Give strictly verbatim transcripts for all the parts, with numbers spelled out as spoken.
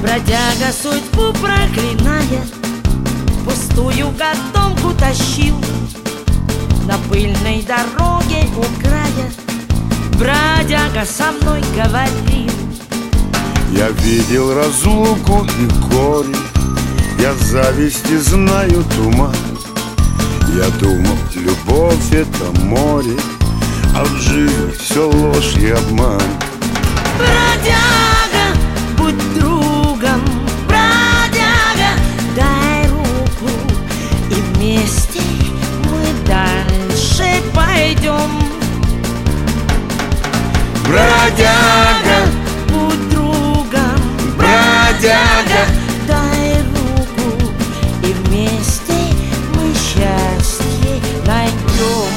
Бродяга, судьбу проклиная, пустую котомку тащил. На пыльной дороге у края бродяга со мной говорил: я видел разлуку и горе, я зависти знаю туман. Я думал, любовь — это море, а в жизни все ложь и обман. Бродяга, будь другом, бродяга, дай руку, и вместе мы дальше пойдем. Бродяга, будь другом, бродяга, дай руку, и вместе мы счастье найдем.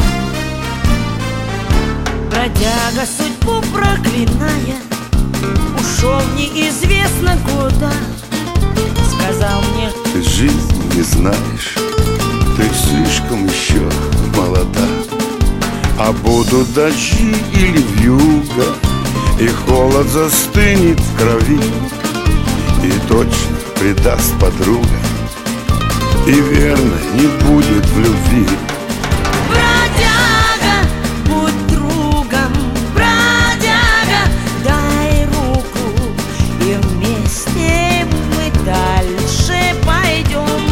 Бродяга, судьбу проклиная, ушел неизвестно куда. Сказал мне: ты жизнь не знаешь, ты слишком еще молода. А будут дожди или вьюга, и холод застынет в крови, и точно предаст подруга, и верно не будет в любви. бродяга, будь другом, бродяга, дай руку, и вместе мы дальше пойдем.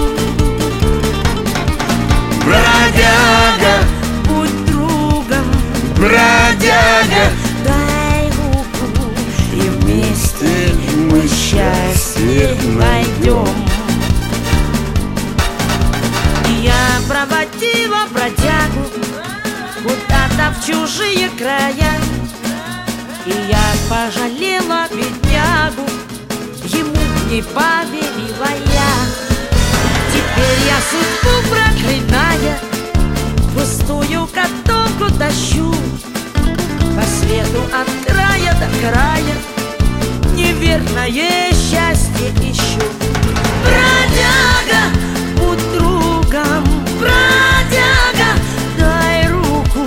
Бродяга, будь другом, бродяга, дай руку, и вместе мы счастье найдем. Я проводила бродягу куда-то в чужие края, и я пожалела беднягу, ему не поверила я. Теперь я, судьбу проклиная, пустую котомку тащу по свету от края до края, неверное счастье ищу. Бродяга, будь другом, бродяга, дай руку.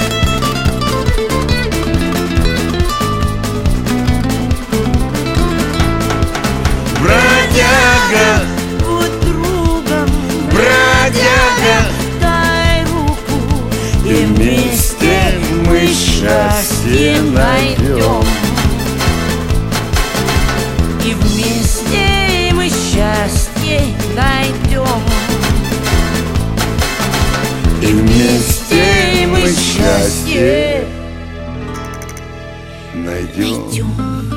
бродяга, будь другом, бродяга, дай руку, и вместе мы счастье найдем. И вместе мы счастье найдем. И вместе мы счастье найдем. Найдем.